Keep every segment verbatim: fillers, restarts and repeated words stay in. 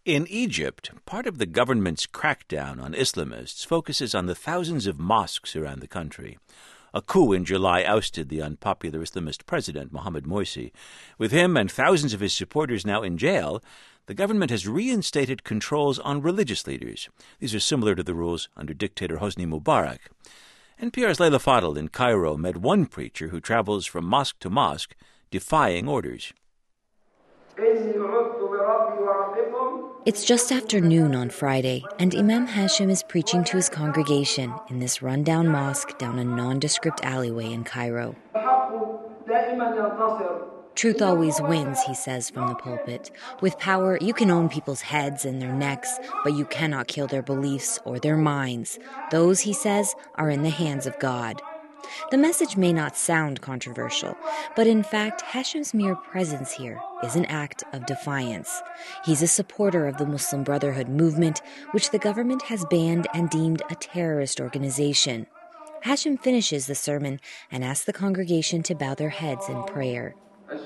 In Egypt, part of the government's crackdown on Islamists focuses on the thousands of mosques around the country. A coup in July ousted the unpopular Islamist president, Mohamed Morsi. With him and thousands of his supporters now in jail, the government has reinstated controls on religious leaders. These are similar to the rules under dictator Hosni Mubarak. N P R's Leila Fadel in Cairo met one preacher who travels from mosque to mosque, defying orders. It's just after noon on Friday, and Imam Hashim is preaching to his congregation in this rundown mosque down a nondescript alleyway in Cairo. Truth always wins, he says from the pulpit. With power, you can own people's heads and their necks, but you cannot kill their beliefs or their minds. Those, he says, are in the hands of God. The message may not sound controversial, but in fact, Hashim's mere presence here is an act of defiance. He's a supporter of the Muslim Brotherhood movement, which the government has banned and deemed a terrorist organization. Hashim finishes the sermon and asks the congregation to bow their heads in prayer.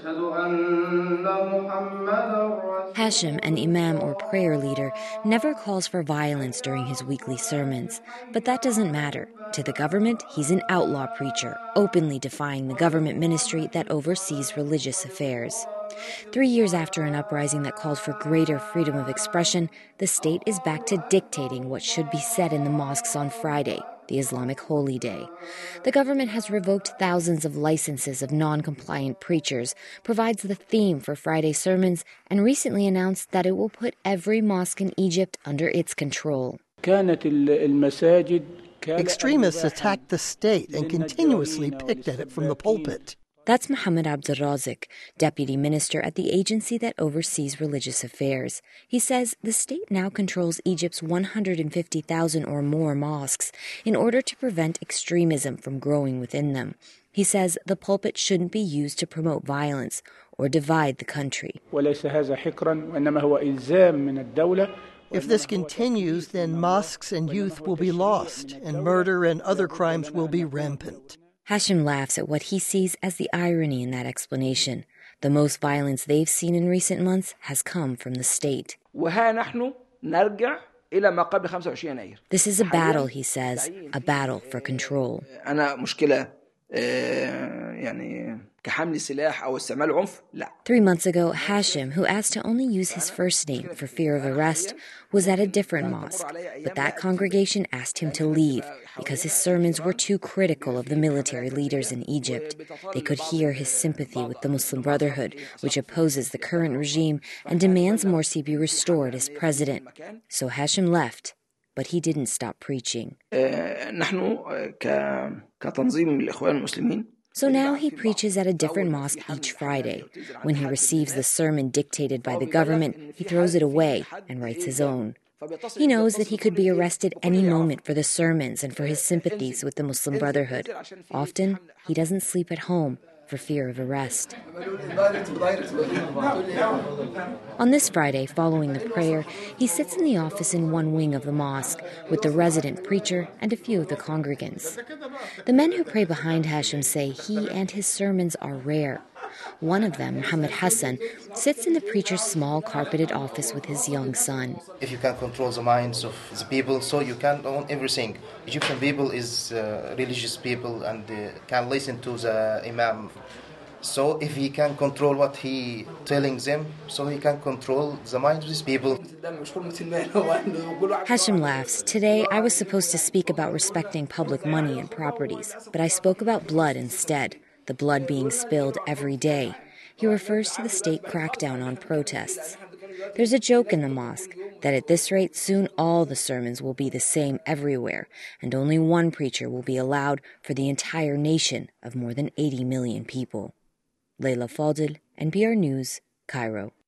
Hashim, an imam or prayer leader, never calls for violence during his weekly sermons, but that doesn't matter. To the government, he's an outlaw preacher, openly defying the government ministry that oversees religious affairs. Three years after an uprising that called for greater freedom of expression, the state is back to dictating what should be said in the mosques on Friday, the Islamic holy day. The government has revoked thousands of licenses of non-compliant preachers, provides the theme for Friday sermons, and recently announced that it will put every mosque in Egypt under its control. Extremists attacked the state and continuously picked at it from the pulpit. That's Mohammed Abdelrazak, deputy minister at the agency that oversees religious affairs. He says the state now controls Egypt's one hundred fifty thousand or more mosques in order to prevent extremism from growing within them. He says the pulpit shouldn't be used to promote violence or divide the country. If this continues, then mosques and youth will be lost, and murder and other crimes will be rampant. Hashim laughs at what he sees as the irony in that explanation. The most violence they've seen in recent months has come from the state. This is a battle, he says, a battle for control. Three months ago, Hashim, who asked to only use his first name for fear of arrest, was at a different mosque, but that congregation asked him to leave because his sermons were too critical of the military leaders in Egypt. They could hear his sympathy with the Muslim Brotherhood, which opposes the current regime and demands Morsi be restored as president. So Hashim left, but he didn't stop preaching. So now he preaches at a different mosque each Friday. When he receives the sermon dictated by the government, he throws it away and writes his own. He knows that he could be arrested any moment for the sermons and for his sympathies with the Muslim Brotherhood. Often, he doesn't sleep at home for fear of arrest. On this Friday, following the prayer, he sits in the office in one wing of the mosque with the resident preacher and a few of the congregants. The men who pray behind Hashim say he and his sermons are rare. One of them, Muhammad Hassan, sits in the preacher's small carpeted office with his young son. If you can control the minds of the people, so you can own everything. Egyptian people is uh, religious people and uh, can listen to the imam. So if he can control what he telling them, so he can control the minds of these people. Hashim laughs. Today, I was supposed to speak about respecting public money and properties, but I spoke about blood instead. The blood being spilled every day. He refers to the state crackdown on protests. There's a joke in the mosque that at this rate soon all the sermons will be the same everywhere, and only one preacher will be allowed for the entire nation of more than eighty million people. Leila Fadel, N P R News, Cairo.